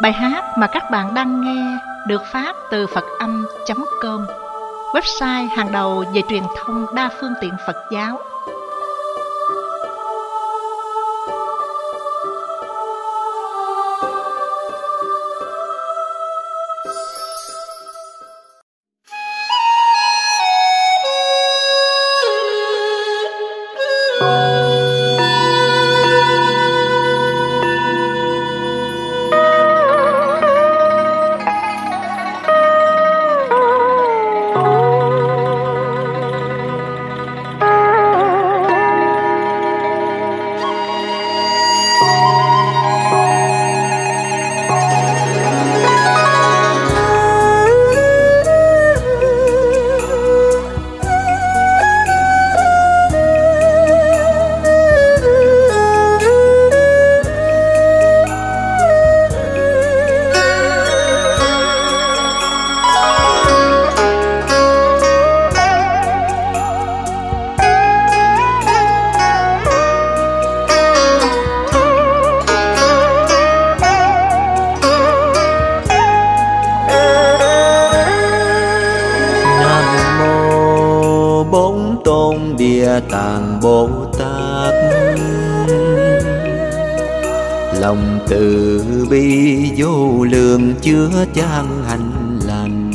Bài hát mà các bạn đang nghe được phát từ Phật-âm.com, website hàng đầu về truyền thông đa phương tiện Phật giáo. Địa Tạng Bồ Tát, lòng từ bi vô lượng chứa chan hạnh lành.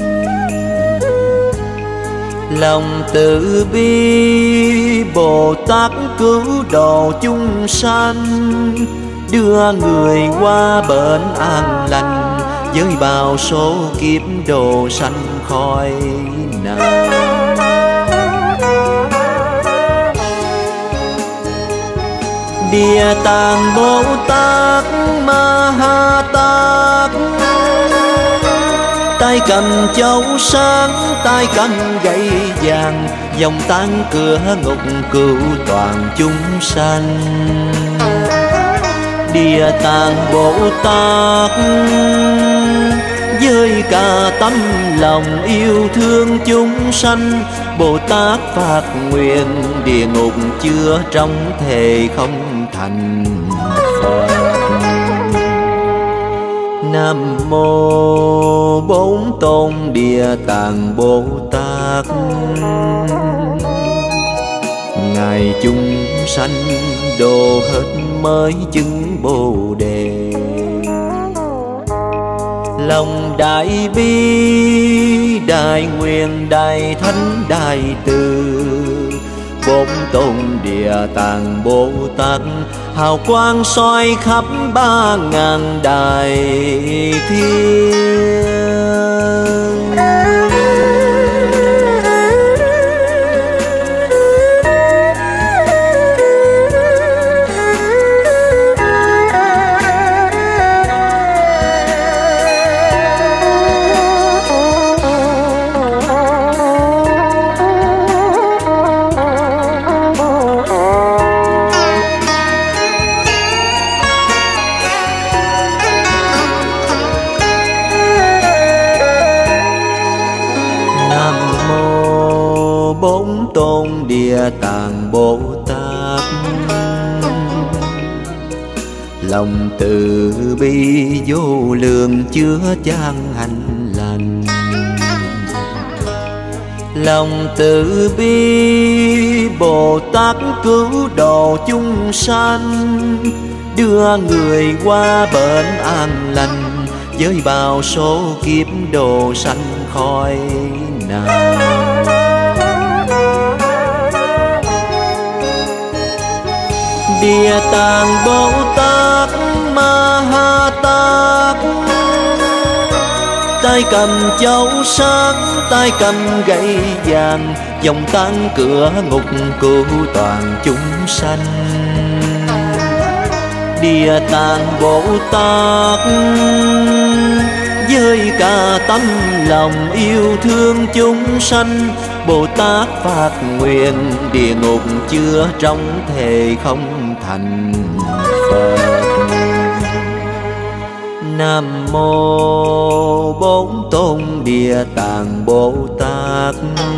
Lòng từ bi Bồ Tát cứu độ chúng sanh, đưa người qua bển an lành, với bao số kiếp độ sanh khỏi nạn. Địa Tạng Bồ Tát Ma Ha Tát, tay cầm châu sáng, tay cầm gậy vàng, vòng tan cửa ngục cứu toàn chúng sanh. Địa Tạng Bồ Tát với cả tấm lòng yêu thương chúng sanh, Bồ Tát phát nguyện địa ngục chứa trong thề không thành Phật. Nam mô Bốn Tôn Địa Tạng Bồ Tát, ngài chúng sanh độ hết mới chứng Bồ Đề. Lòng đại bi đại nguyện đại thánh đại từ, Bốn Tôn Địa Tạng Bồ Tát hào quang soi khắp 3000 đại thiên. Bốn Tôn Địa Tạng Bồ Tát, lòng từ bi vô lượng chứa chan hạnh lành. Lòng từ bi Bồ Tát cứu độ chúng sanh, đưa người qua bển an lành, với bao số kiếp độ sanh khỏi nạn. Địa Tạng Bồ Tát Ma Ha Tát, tay cầm châu sáng, tay cầm gậy vàng, vòng tan cửa ngục cứu toàn chúng sanh. Địa Tạng Bồ Tát với cả tấm lòng yêu thương chúng sanh, Bồ Tát phát nguyện địa ngục chứa trong thề không thành Phật. Nam mô Bốn Tôn Địa Tạng Bồ Tát,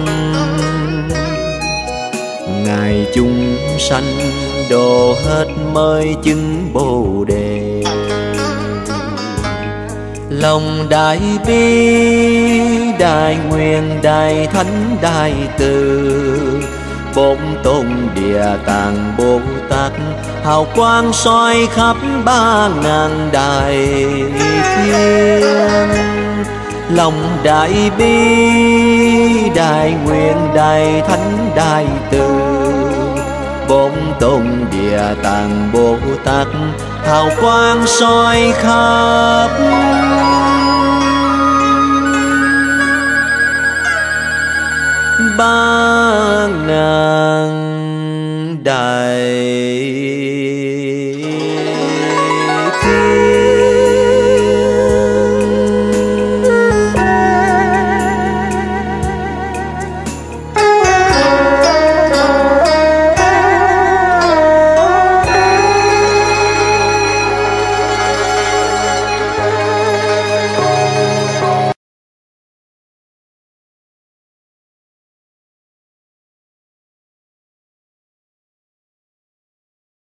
ngài chúng sanh độ hết mới chứng Bồ Đề. Lòng đại bi đại nguyện đại thánh đại từ, Bổn Tôn Địa Tạng Bồ Tát hào quang soi khắp 3000 đại thiên. Lòng đại bi đại nguyện đại thánh đại từ, Bổn Tôn Địa Tạng Bồ Tát hào quang soi khắp 3000 đại